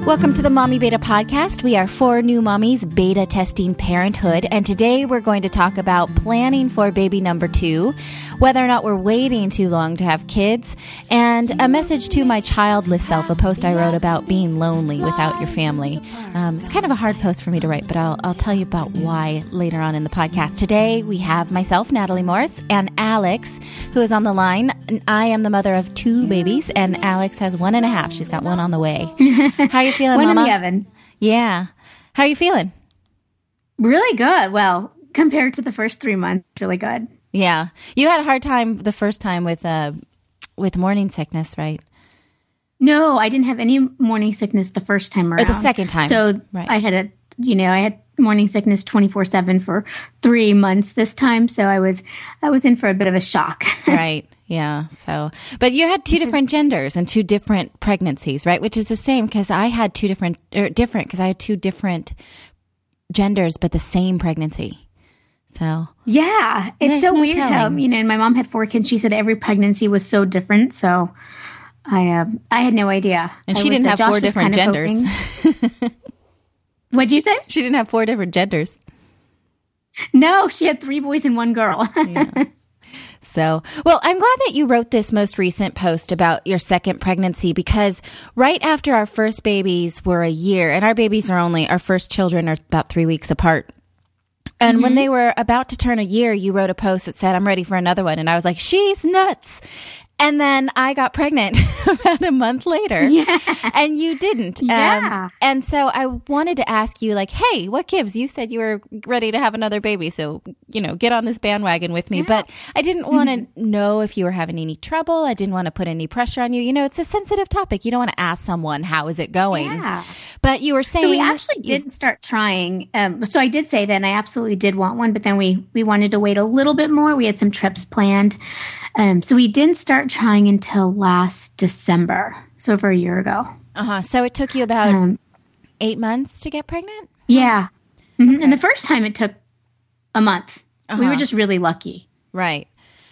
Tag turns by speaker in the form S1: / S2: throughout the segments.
S1: Welcome to the Mommy Beta Podcast. We are 4 new mommies beta testing parenthood, and today we're going to talk about planning for baby number 2, whether or not we're waiting too long to have kids, and a message to my childless self, a post I wrote about being lonely without your family. It's kind of a hard post for me to write, but I'll tell you about why later on in the podcast. Today we have myself, Natalie Morris, and Alex, who is on the line. I am the mother of 2 babies, and Alex has 1.5. She's got 1 on the way. How are you feeling,
S2: One
S1: Mama?
S2: in the oven.
S1: Yeah. How are you feeling?
S2: Really good. Well, compared to the first 3 months, really good.
S1: Yeah. You had a hard time the first time with morning sickness, right?
S2: No, I didn't have any morning sickness the first time around.
S1: Or the second time.
S2: So
S1: right.
S2: I had morning sickness 24/7 for 3 months this time. So I was in for a bit of a shock.
S1: Right. Yeah. So, but you had 2 different genders and 2 different pregnancies, right? Which is the same because I had 2 different because I had 2 different genders, but the same pregnancy. So
S2: yeah, it's so weird how, and my mom had 4 kids. She said every pregnancy was so different. So I had no idea.
S1: And she didn't have 4 different genders.
S2: What'd you say?
S1: She didn't have 4 different genders.
S2: No, she had 3 boys and 1 girl.
S1: Yeah. So, well, I'm glad that you wrote this most recent post about your second pregnancy because right after our first babies were a year, and our first children are about 3 weeks apart. And when they were about to turn a year, you wrote a post that said, I'm ready for another one. And I was like, she's nuts. And then I got pregnant about a month later. Yeah. And you didn't.
S2: Yeah.
S1: And so I wanted to ask you, like, hey, what gives? You said you were ready to have another baby. So, get on this bandwagon with me. Yeah. But I didn't want to know if you were having any trouble. I didn't want to put any pressure on you. It's a sensitive topic. You don't want to ask someone, how is it going?
S2: Yeah.
S1: But you were saying.
S2: So we actually did start trying. So I did say that, and I absolutely did want one. But then we wanted to wait a little bit more. We had some trips planned. So we didn't start trying until last December, so over a year ago.
S1: So it took you about 8 months to get pregnant?
S2: Yeah. Mm-hmm. Okay. And the first time it took a month. We were just really lucky.
S1: Right.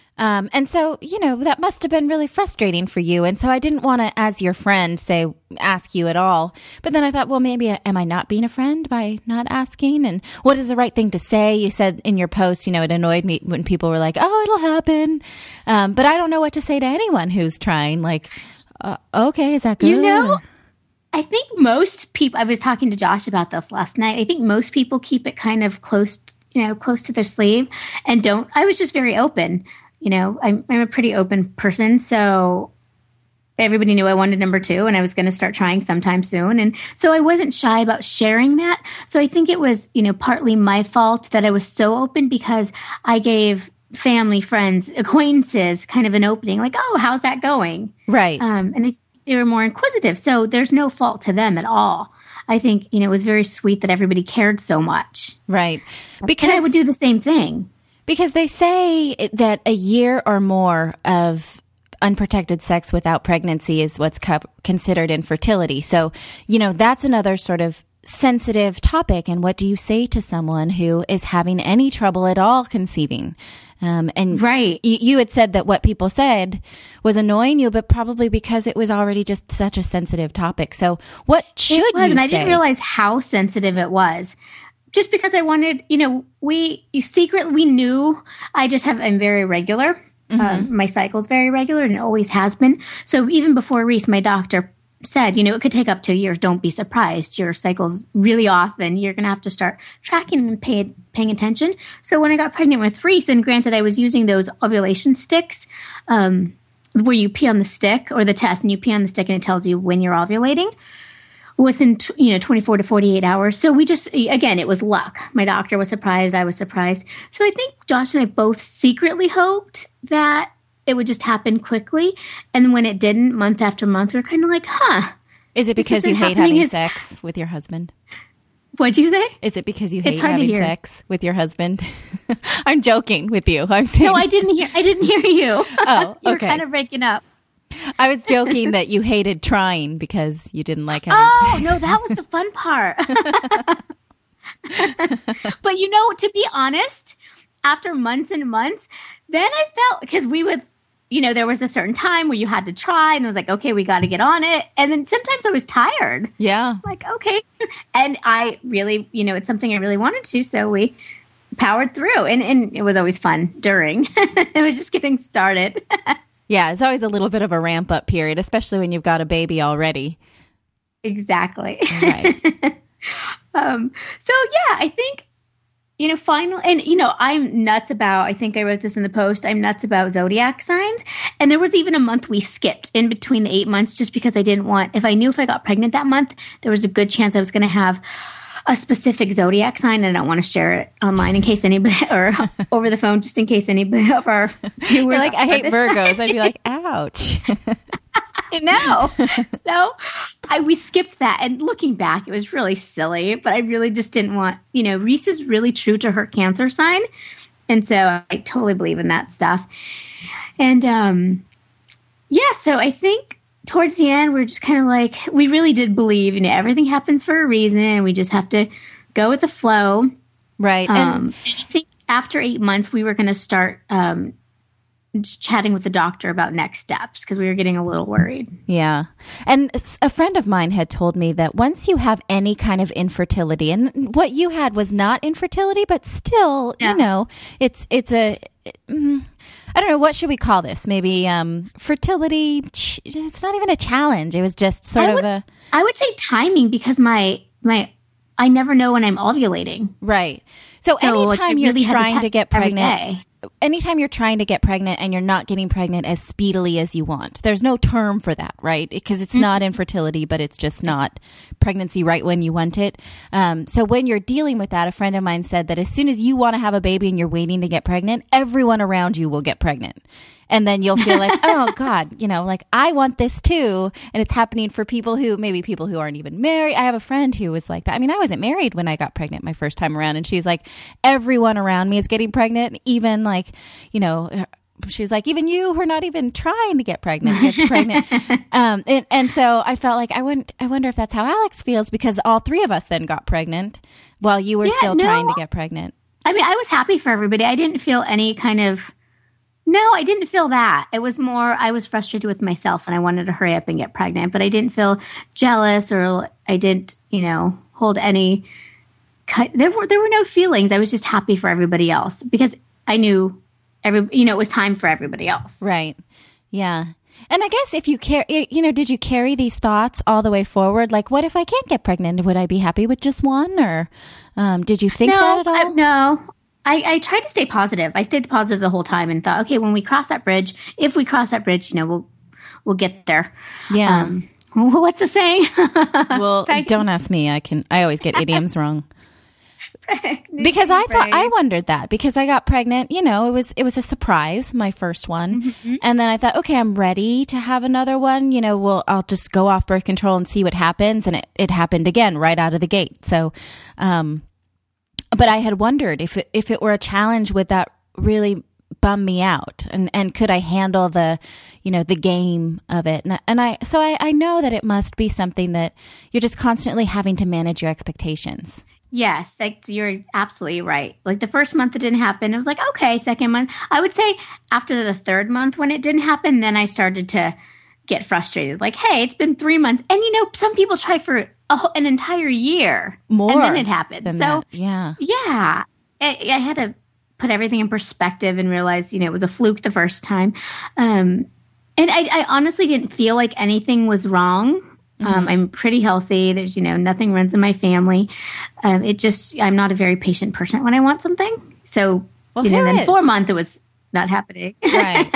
S1: And so, that must have been really frustrating for you. And so I didn't want to, as your friend, ask you at all. But then I thought, well, maybe am I not being a friend by not asking? And what is the right thing to say? You said in your post, it annoyed me when people were like, oh, it'll happen. But I don't know what to say to anyone who's trying. Like, okay, is that good?
S2: I think most people, I was talking to Josh about this last night. I think most people keep it kind of close to their sleeve and don't. I was just very open. I'm a pretty open person, so everybody knew I wanted number 2, and I was going to start trying sometime soon. And so I wasn't shy about sharing that. So I think it was, partly my fault that I was so open because I gave family, friends, acquaintances kind of an opening, like, oh, how's that going?
S1: Right.
S2: And they were more inquisitive. So there's no fault to them at all. I think, it was very sweet that everybody cared so much.
S1: Right.
S2: Because I would do the same thing.
S1: Because they say that a year or more of unprotected sex without pregnancy is what's considered infertility. So, that's another sort of sensitive topic. And what do you say to someone who is having any trouble at all conceiving? And
S2: right.
S1: You had said that what people said was annoying you, but probably because it was already just such a sensitive topic. So what should you say?
S2: And I didn't realize how sensitive it was. Just because I wanted, we knew I'm very regular. My cycle's very regular and it always has been. So even before Reese, my doctor said, it could take up to a year. Don't be surprised. Your cycle's really off and you're going to have to start tracking and paying attention. So when I got pregnant with Reese, and granted I was using those ovulation sticks where you pee on the stick or the test and you pee on the stick and it tells you when you're ovulating. Within 24 to 48 hours. So we just, again, it was luck. My doctor was surprised. I was surprised. So I think Josh and I both secretly hoped that it would just happen quickly. And when it didn't, month after month, we were kind of like,
S1: Is it because you hate having sex with your husband?
S2: What'd you say?
S1: Is it because you hate having sex with your husband? I'm joking with you. I'm saying.
S2: No, I didn't hear you.
S1: Oh, okay.
S2: You're kind of breaking up.
S1: I was joking that you hated trying because you didn't like having sex.
S2: No, that was the fun part. But to be honest, after months and months, then I felt, because we would there was a certain time where you had to try, and it was like, okay, we got to get on it. And then sometimes I was tired.
S1: Yeah.
S2: Like, okay. And I really, it's something I really wanted to. So we powered through, and it was always fun during. It was just getting started.
S1: Yeah. It's always a little bit of a ramp up period, especially when you've got a baby already.
S2: Exactly.
S1: Right.
S2: So yeah, I think, finally, and, I'm nuts about, I think I wrote this in the post, I'm nuts about zodiac signs. And there was even a month we skipped in between the 8 months just because I didn't want, if I knew if I got pregnant that month, there was a good chance I was going to have a specific zodiac sign. And I don't want to share it online in case anybody, or over the phone, just in case anybody of our viewers.
S1: You're like, I hate Virgos. I'd be like, ouch.
S2: I know. So we skipped that. And looking back, it was really silly, but I really just didn't want, Reese is really true to her Cancer sign. And so I totally believe in that stuff. And so I think towards the end, we're just kind of like, we really did believe, everything happens for a reason. And we just have to go with the flow.
S1: Right.
S2: And I think after 8 months, we were going to start chatting with the doctor about next steps because we were getting a little worried. Yeah.
S1: And a friend of mine had told me that once you have any kind of infertility, and what you had was not infertility, but still, it's a, I don't know, what should we call this? Maybe fertility, it's not even a challenge. It was just sort of
S2: I would say timing because I never know when I'm ovulating.
S1: Right. So anytime you're trying to get pregnant, anytime you're trying to get pregnant and you're not getting pregnant as speedily as you want, there's no term for that, right? Because it's not infertility, but it's just not pregnancy right when you want it. So when you're dealing with that, a friend of mine said that as soon as you want to have a baby and you're waiting to get pregnant, everyone around you will get pregnant. And then you'll feel like, oh God, like I want this too. And it's happening for people who aren't even married. I have a friend who was like that. I mean, I wasn't married when I got pregnant my first time around. And she's like, everyone around me is getting pregnant. Even like, she's like, even you who are not even trying to get pregnant gets pregnant. And so I felt like, I wonder if that's how Alex feels because all three of us then got pregnant while you were still trying to get pregnant.
S2: I mean, I was happy for everybody. I didn't feel any kind of... No, I didn't feel that. It was more, I was frustrated with myself and I wanted to hurry up and get pregnant, but I didn't feel jealous or I didn't, hold any, there were no feelings. I was just happy for everybody else because I knew it was time for everybody else.
S1: Right. Yeah. And I guess if you care, did you carry these thoughts all the way forward? Like, what if I can't get pregnant? Would I be happy with just one? Or did you think that at all?
S2: No. I tried to stay positive. I stayed positive the whole time and thought, okay, when we cross that bridge, if we cross that bridge, we'll get there.
S1: Yeah.
S2: What's the saying?
S1: Well, don't ask me. I always get idioms wrong. Because I wondered that because I got pregnant, it was a surprise, my first one. Mm-hmm. And then I thought, okay, I'm ready to have another one. I'll just go off birth control and see what happens. And it happened again right out of the gate. So, but I had wondered if it were a challenge, would that really bum me out? And could I handle the game of it? And I know that it must be something that you're just constantly having to manage your expectations.
S2: Yes, you're absolutely right. Like the first month it didn't happen. It was like, okay, second month. I would say after the third month when it didn't happen, then I started to get frustrated. Like, hey, it's been 3 months. And some people try for an entire year. More. And then it happened. So,
S1: that. Yeah.
S2: Yeah. I had to put everything in perspective and realize, it was a fluke the first time. And I honestly didn't feel like anything was wrong. Mm-hmm. I'm pretty healthy. There's, nothing runs in my family. I'm not a very patient person when I want something. So, then 4 months it was not happening.
S1: Right.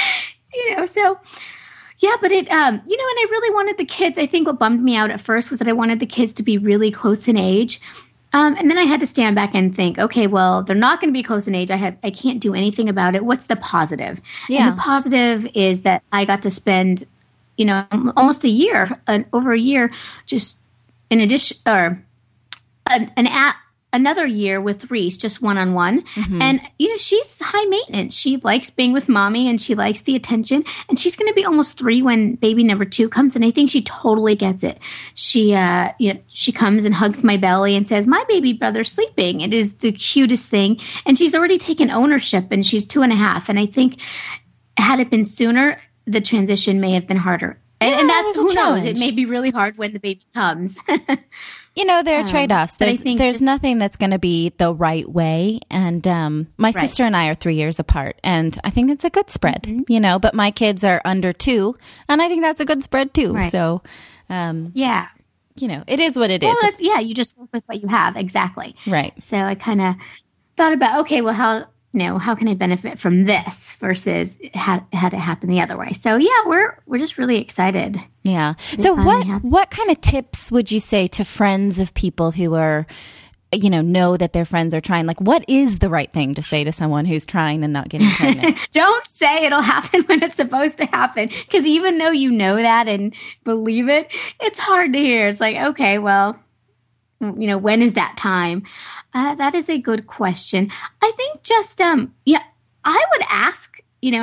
S2: So... Yeah, but and I really wanted the kids. I think what bummed me out at first was that I wanted the kids to be really close in age. And then I had to stand back and think, okay, well, they're not going to be close in age. I can't do anything about it. What's the positive? Yeah. And the positive is that I got to spend, almost a year, over a year, just in addition, or another year with Reese, just one-on-one. Mm-hmm. And, she's high maintenance. She likes being with mommy and she likes the attention. And she's going to be almost 3 when baby number 2 comes. And I think she totally gets it. She, she comes and hugs my belly and says, my baby brother's sleeping. It is the cutest thing. And she's already taken ownership and she's 2.5. And I think had it been sooner, the transition may have been harder. And that's, who knows, it may be really hard when the baby comes.
S1: There are trade-offs. There's nothing that's going to be the right way. And my sister and I are 3 years apart, and I think that's a good spread, but my kids are under 2, and I think that's a good spread too. Right. So,
S2: yeah.
S1: It is what it is.
S2: Well, you just work with what you have. Exactly.
S1: Right.
S2: So I kind of thought about, okay, well, how can I benefit from this versus had it happen the other way? So yeah, we're just really excited.
S1: Yeah. So what kind of tips would you say to friends of people who are, know that their friends are trying? Like, what is the right thing to say to someone who's trying and not getting pregnant?
S2: Don't say it'll happen when it's supposed to happen. Because even though you know that and believe it, it's hard to hear. It's like, okay, well, when is that time? That is a good question. I think just, I would ask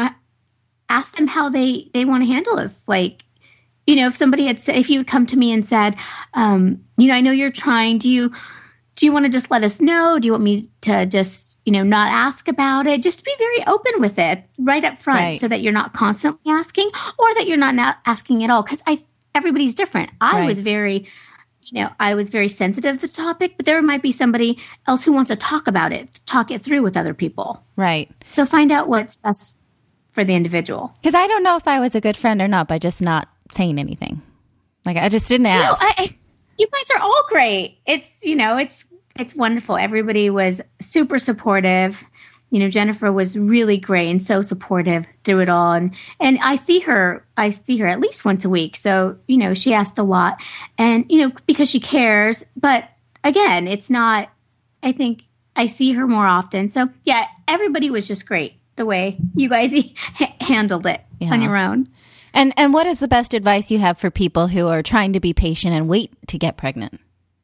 S2: them how they want to handle this. Like, if somebody had said, if you would come to me and said, I know you're trying, do you want to just let us know? Do you want me to just, not ask about it? Just be very open with it right up front so that you're not constantly asking or that you're not asking at all. Because everybody's different. I was very sensitive to the topic, but there might be somebody else who wants to talk about it, talk it through with other people. Right. So find out what's best for the individual.
S1: Because I don't know if I was a good friend or not by just not saying anything. Like, I just didn't ask.
S2: You guys are all great. It's wonderful. Everybody was super supportive. Jennifer was really great and so supportive through it all. And I see her at least once a week. So, she asked a lot and, because she cares. But again, it's not, I think I see her more often. So yeah, everybody was just great the way you guys handled it on your own.
S1: And what is the best advice you have for people who are trying to be patient and wait to get pregnant?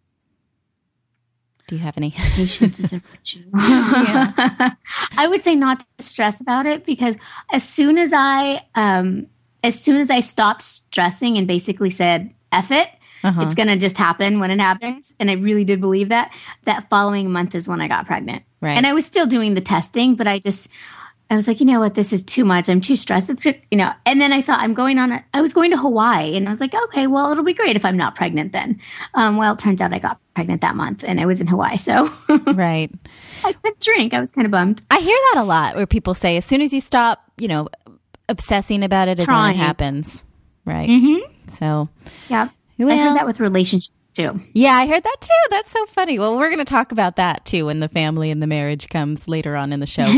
S1: Do you have any?
S2: Patience is a virtue. I would say not to stress about it, because as soon as I stopped stressing and basically said, F it, it's going to just happen when it happens. And I really did believe that following month is when I got pregnant. Right. And I was still doing the testing, but I was like, you know what, this is too much. I'm too stressed. It's, and then I thought I was going to Hawaii, and I was like, okay, well, it'll be great if I'm not pregnant then. Well, it turns out I got pregnant that month and I was in Hawaii. So
S1: right.
S2: I couldn't drink. I was kind of bummed.
S1: I hear that a lot where people say, as soon as you stop, obsessing about it, is when it happens. Right. Mm-hmm. So
S2: yeah. Well, I heard that with relationships too.
S1: Yeah, I heard that too. That's so funny. Well, we're going to talk about that too when the family and the marriage comes later on in the show.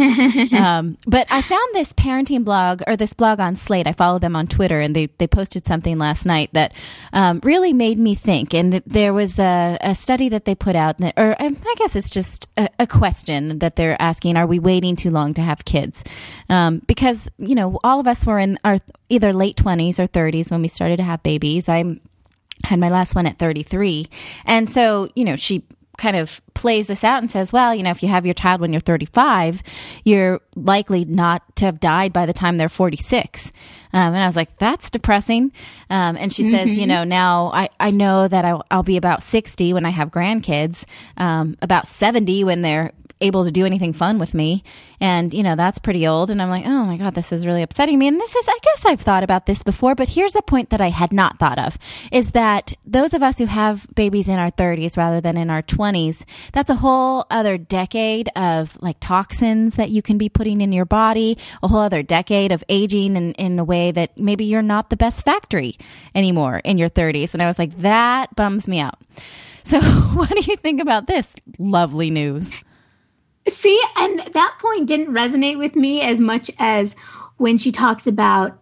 S1: But I found this parenting blog, or this blog on Slate. I follow them on Twitter, and they posted something last night that really made me think. And there was a study that they put out, or I guess it's just a question that they're asking: are we waiting too long to have kids? Because all of us were in our either late 20s or 30s when we started to have babies. I had my last one at 33. And so, she kind of plays this out and says, well, if you have your child when you're 35, you're likely not to have died by the time they're 46. And I was like, that's depressing. And she says, now I know that I'll be about 60 when I have grandkids, about 70 when they're able to do anything fun with me. And, that's pretty old. And I'm like, oh my God, this is really upsetting me. And I guess I've thought about this before, but here's a point that I had not thought of, is that those of us who have babies in our 30s rather than in our 20s, that's a whole other decade of like toxins that you can be putting in your body, a whole other decade of aging in a way that maybe you're not the best factory anymore in your 30s. And I was like, that bums me out. So what do you think about this lovely news?
S2: See, and that point didn't resonate with me as much as when she talks about,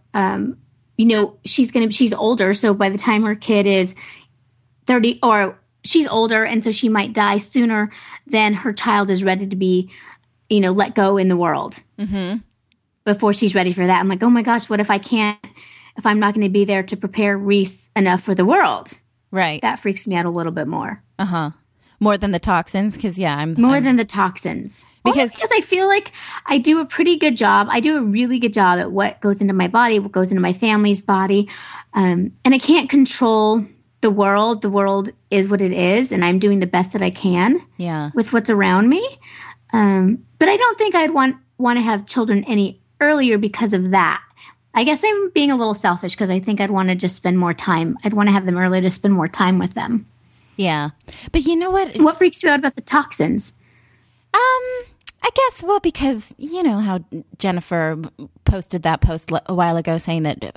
S2: she's older. So by the time her kid is 30, or she's older, and so she might die sooner than her child is ready to be, let go in the world before she's ready for that. I'm like, oh my gosh, what if I'm not going to be there to prepare Reese enough for the world?
S1: Right.
S2: That freaks me out a little bit more.
S1: More than the toxins, because I'm
S2: than the toxins. Because I feel like I do a pretty good job. I do a really good job at what goes into my body, what goes into my family's body. And I can't control the world. The world is what it is, and I'm doing the best that I can with what's around me. But I don't think I'd want to have children any earlier because of that. I guess I'm being a little selfish because I think I'd want to just spend more time. I'd want to have them earlier to spend more time with them.
S1: Yeah. But you know what?
S2: What freaks you out about the toxins?
S1: I guess, well, because you know how Jennifer posted that post a while ago saying that,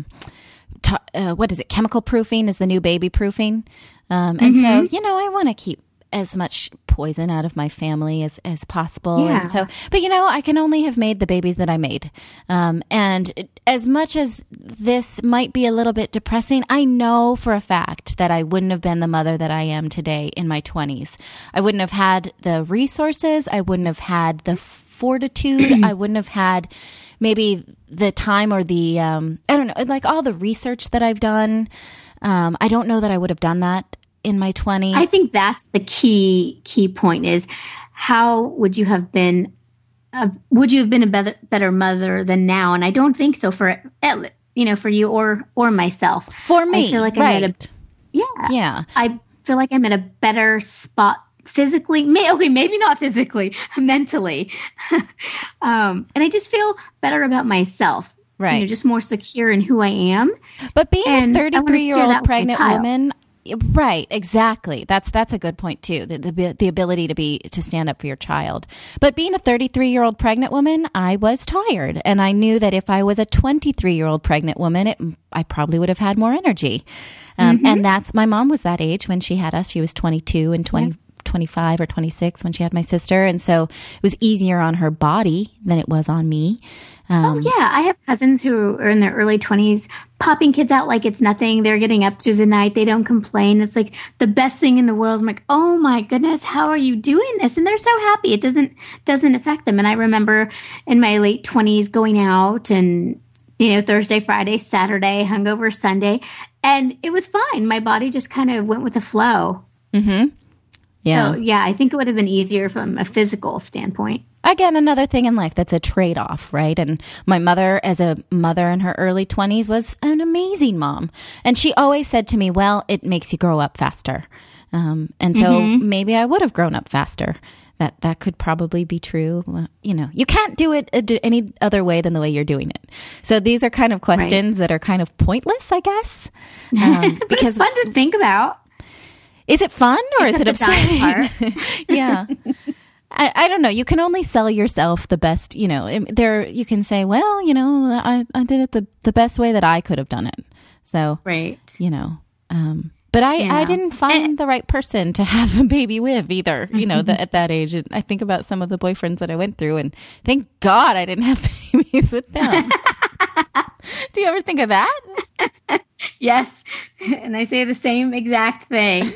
S1: what is it? Chemical proofing is the new baby proofing. And so, you know, I want to keep as much poison out of my family as possible.
S2: Yeah.
S1: And so, but you know, I can only have made the babies that I made. And as much as this might be a little bit depressing, I know for a fact that I wouldn't have been the mother that I am today in my 20s. I wouldn't have had the resources. I wouldn't have had the fortitude. I wouldn't have had maybe the time or the, I don't know, like all the research that I've done. I don't know that I would have done that in my 20s.
S2: I think that's the key point is how would you have been a better mother than now? And I don't think so for you or myself.
S1: For me,
S2: I feel like
S1: right.
S2: I feel like I'm at a better spot physically. Maybe not physically, mentally. And I just feel better about myself.
S1: Right.
S2: You know, just more secure in who I am.
S1: But being a 33-year-old pregnant woman, right, exactly. That's a good point too. The ability to stand up for your child. But being a 33-year-old pregnant woman, I was tired, and I knew that if I was a 23-year-old pregnant woman, I probably would have had more energy. And my mom was that age when she had us. She was 22 and 25 or 26 when she had my sister, and so it was easier on her body than it was on me.
S2: I have cousins who are in their early 20s popping kids out like it's nothing. They're getting up through the night. They don't complain. It's like the best thing in the world. I'm like, oh my goodness, how are you doing this? And they're so happy. It doesn't affect them. And I remember in my late 20s going out and, you know, Thursday, Friday, Saturday, hungover Sunday, and it was fine. My body just kind of went with the flow.
S1: Mm-hmm. Yeah.
S2: So, I think it would have been easier from a physical standpoint.
S1: Again, another thing in life that's a trade-off, right? And my mother, as a mother in her early 20s, was an amazing mom. And she always said to me, well, it makes you grow up faster. And so maybe I would have grown up faster. That could probably be true. You know, you can't do it any other way than the way you're doing it. So these are kind of questions that are kind of pointless, I guess.
S2: But because it's fun to think about.
S1: Is it fun or is it upsetting?
S2: Part?
S1: Yeah. I don't know. You can only sell yourself the best, you know, you can say, well, you know, I did it the best way that I could have done it. So,
S2: right.
S1: You know, but I didn't find the right person to have a baby with either, you know, at that age. And I think about some of the boyfriends that I went through and thank God I didn't have babies with them. Do you ever think of that?
S2: Yes. And I say the same exact thing.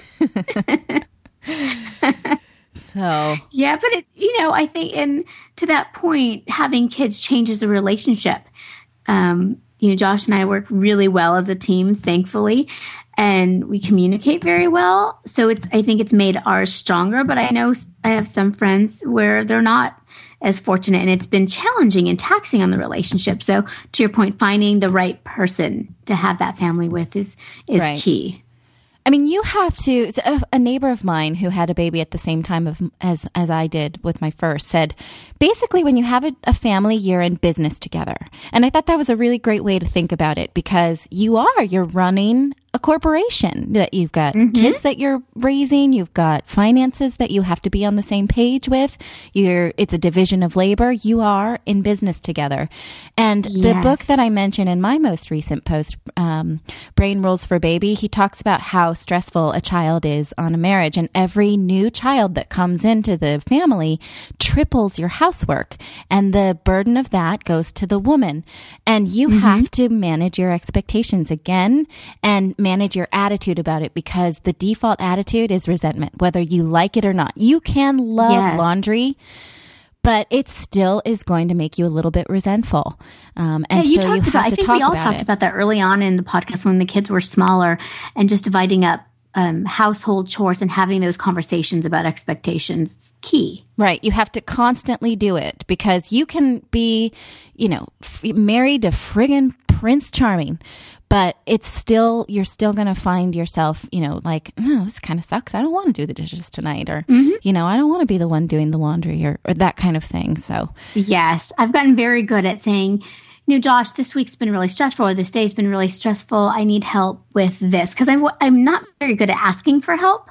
S1: So.
S2: Yeah, but I think, and to that point, having kids changes a relationship. Josh and I work really well as a team, thankfully, and we communicate very well. So I think it's made ours stronger, but I know I have some friends where they're not as fortunate, and it's been challenging and taxing on the relationship. So to your point, finding the right person to have that family with is right. Key.
S1: I mean, you have to. A neighbor of mine who had a baby at the same time as I did with my first said, basically, when you have a family, you're in business together. And I thought that was a really great way to think about it because you're running a corporation, that you've got kids that you're raising, you've got finances that you have to be on the same page with. It's a division of labor. You are in business together. And the book that I mentioned in my most recent post, Brain Rules for Baby, he talks about how stressful a child is on a marriage. And every new child that comes into the family triples your housework. And the burden of that goes to the woman. And you have to manage your expectations again and manage your attitude about it, because the default attitude is resentment, whether you like it or not. You can love laundry, but it still is going to make you a little bit resentful. And so you have to talk about it. I think we all talked about that early on in the podcast when the kids were smaller, and just dividing up household chores and having those conversations about expectations. It's key. Right. You have to constantly do it, because you can be, married to friggin' Prince Charming, But you're still going to find yourself, like, oh, this kind of sucks. I don't want to do the dishes tonight. Or, I don't want to be the one doing the laundry or that kind of thing. So,
S2: yes, I've gotten very good at saying, Josh, this week's been really stressful, or this day's been really stressful. I need help with this, because I'm not very good at asking for help.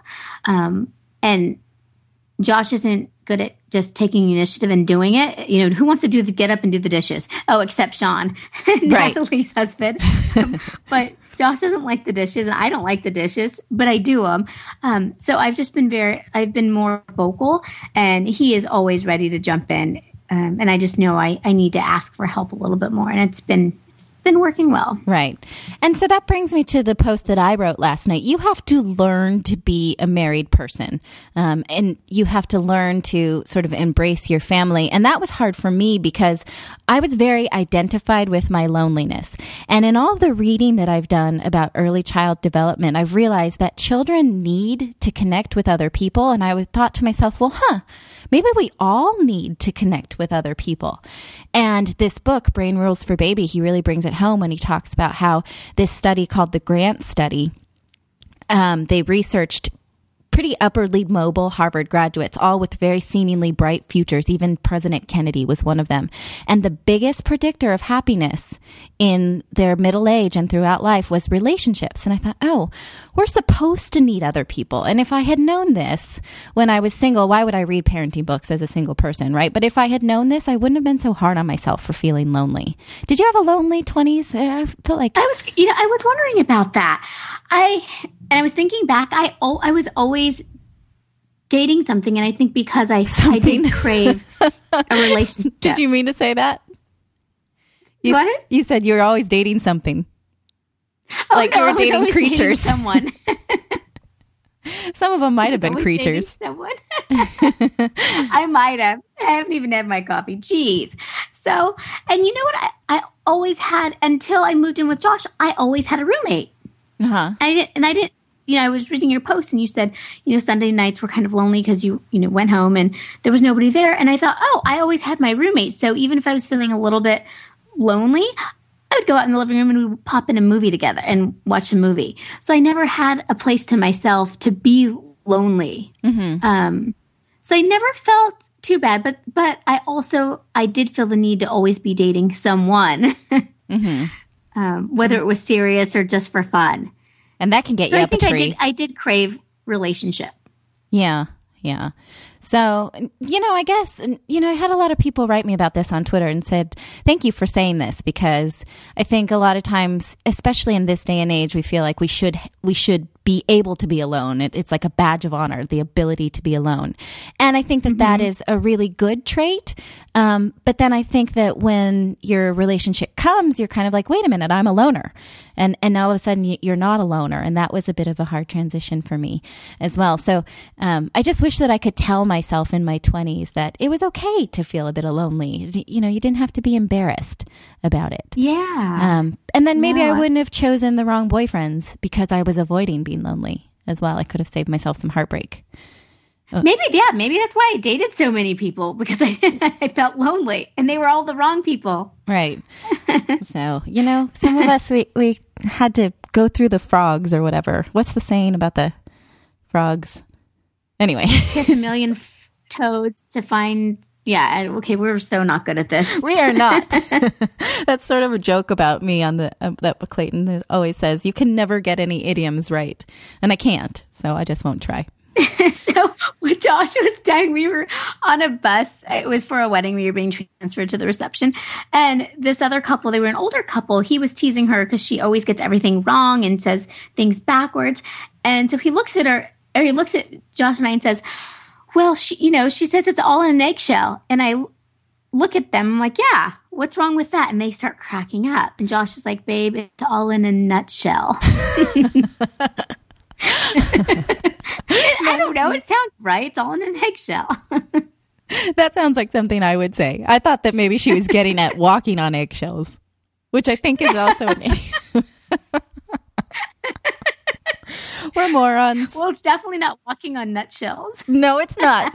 S2: And Josh isn't good at just taking initiative and doing it. Who wants to get up and do the dishes? Oh, except Sean, Natalie's husband. But Josh doesn't like the dishes, and I don't like the dishes, but I do them. So I've been more vocal, and he is always ready to jump in. And I just know I need to ask for help a little bit more. And it's been working well.
S1: Right. And so that brings me to the post that I wrote last night. You have to learn to be a married person. And you have to learn to sort of embrace your family. And that was hard for me because I was very identified with my loneliness. And in all the reading that I've done about early child development, I've realized that children need to connect with other people. And I thought to myself, well, maybe we all need to connect with other people. And this book, Brain Rules for Baby, he really brings it home when he talks about how this study called the Grant Study, they researched pretty upwardly mobile Harvard graduates, all with very seemingly bright futures. Even President Kennedy was one of them. And the biggest predictor of happiness in their middle age and throughout life was relationships. And I thought, oh, we're supposed to need other people. And if I had known this when I was single, why would I read parenting books as a single person, right? But if I had known this, I wouldn't have been so hard on myself for feeling lonely. Did you have a lonely 20s? I felt like
S2: I was wondering about that. I was thinking back, I was always dating something, and I think because I did crave a relationship.
S1: Did you mean to say that?
S2: What?
S1: You said you were always dating something.
S2: Oh,
S1: like
S2: no,
S1: you were dating creatures.
S2: Dating someone.
S1: Some of them might have been creatures.
S2: Someone. I might have. I haven't even had my coffee. Jeez. So, and you know what? I always had, until I moved in with Josh, I always had a roommate.
S1: Uh-huh.
S2: I didn't. I was reading your post, and you said, Sunday nights were kind of lonely because you went home and there was nobody there. And I thought, oh, I always had my roommate. So even if I was feeling a little bit lonely, I would go out in the living room and we would pop in a movie together and watch a movie. So I never had a place to myself to be lonely.
S1: Mm-hmm.
S2: So I never felt too bad, but I did feel the need to always be dating someone,
S1: mm-hmm.
S2: Whether it was serious or just for fun.
S1: And that can get you up a tree.
S2: I did crave relationship.
S1: Yeah. Yeah. So, I guess, I had a lot of people write me about this on Twitter and said, thank you for saying this, because I think a lot of times, especially in this day and age, we feel like we should be able to be alone. It's like a badge of honor, the ability to be alone. And I think that that is a really good trait. But then I think that when your relationship comes, you're kind of like, wait a minute, I'm a loner. And all of a sudden you're not a loner. And that was a bit of a hard transition for me as well. So I just wish that I could tell myself in my 20s that it was okay to feel a bit lonely. You didn't have to be embarrassed about it.
S2: Yeah.
S1: And then maybe I wouldn't have chosen the wrong boyfriends because I was avoiding being lonely as well. I could have saved myself some heartbreak.
S2: Maybe that's why I dated so many people, because I felt lonely and they were all the wrong people.
S1: Right. So, some of us, we had to go through the frogs or whatever. What's the saying about the frogs? Anyway. Kiss
S2: a million toads to find... Yeah, okay, we're so not good at this.
S1: We are not. That's sort of a joke about me on that Clayton always says, you can never get any idioms right. And I can't, so I just won't try.
S2: So when Josh was dying, we were on a bus. It was for a wedding. We were being transferred to the reception. And this other couple, they were an older couple. He was teasing her because she always gets everything wrong and says things backwards. And so he looks at Josh and I and says, well, she says it's all in an eggshell. And I look at them, I'm like, yeah, what's wrong with that? And they start cracking up. And Josh is like, babe, it's all in a nutshell. I don't know. It sounds right. It's all in an eggshell.
S1: That sounds like something I would say. I thought that maybe she was getting at walking on eggshells, which I think is also an idiom. We're morons.
S2: Well, it's definitely not walking on nutshells.
S1: No, it's not.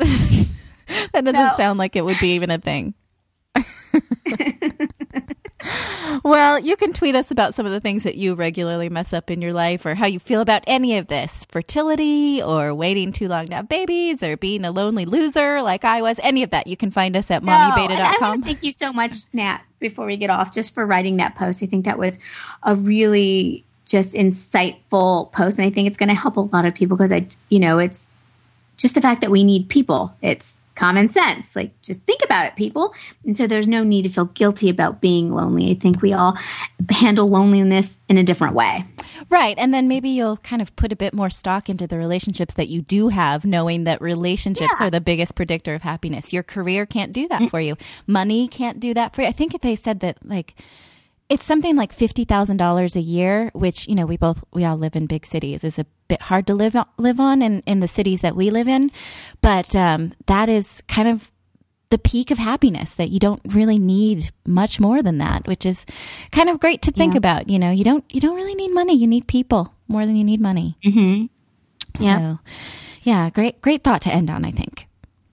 S1: That doesn't sound like it would be even a thing. Well, you can tweet us about some of the things that you regularly mess up in your life, or how you feel about any of this: fertility, or waiting too long to have babies, or being a lonely loser like I was. Any of that, you can find us at mommybeta.com.
S2: Thank you so much, Nat, before we get off, just for writing that post. I think that was a really just insightful post, and I think it's going to help a lot of people, because it's just the fact that we need people. It's common sense. Like, just think about it, people. And so there's no need to feel guilty about being lonely. I think we all handle loneliness in a different way.
S1: Right. And then maybe you'll kind of put a bit more stock into the relationships that you do have, knowing that relationships are the biggest predictor of happiness. Your career can't do that for you. Money can't do that for you. I think they said that, like, it's something like $50,000 a year, which, we all live in big cities, is a bit hard to live on in the cities that we live in. But that is kind of the peak of happiness, that you don't really need much more than that, which is kind of great to think about. You don't really need money. You need people more than you need money.
S2: Mm-hmm. Yeah.
S1: So, yeah, great thought to end on, I think.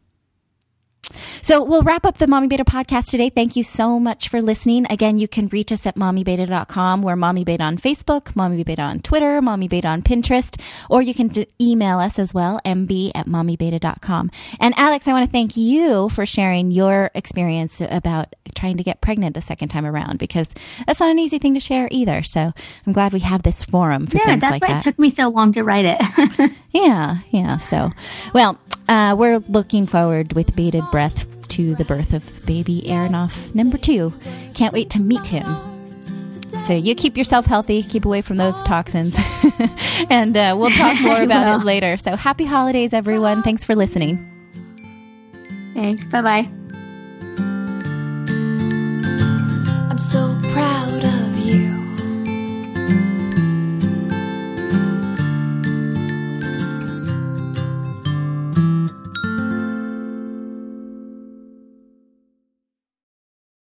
S1: So we'll wrap up the Mommy Beta podcast today. Thank you so much for listening. Again, you can reach us at mommybeta.com. We're Mommy Beta on Facebook, Mommy Beta on Twitter, Mommy Beta on Pinterest, or you can email us as well, mb@mommybeta.com. And Alex, I want to thank you for sharing your experience about trying to get pregnant a second time around, because that's not an easy thing to share either. So I'm glad we have this forum for things like that.
S2: Yeah, that's why it took me so long to write it.
S1: Yeah. So, well, we're looking forward with bated breath to the birth of baby Aronoff number 2. Can't wait to meet him. So you keep yourself healthy, keep away from those toxins, and we'll talk more about it later. So happy holidays, everyone. Thanks for listening.
S2: Thanks. Bye-bye.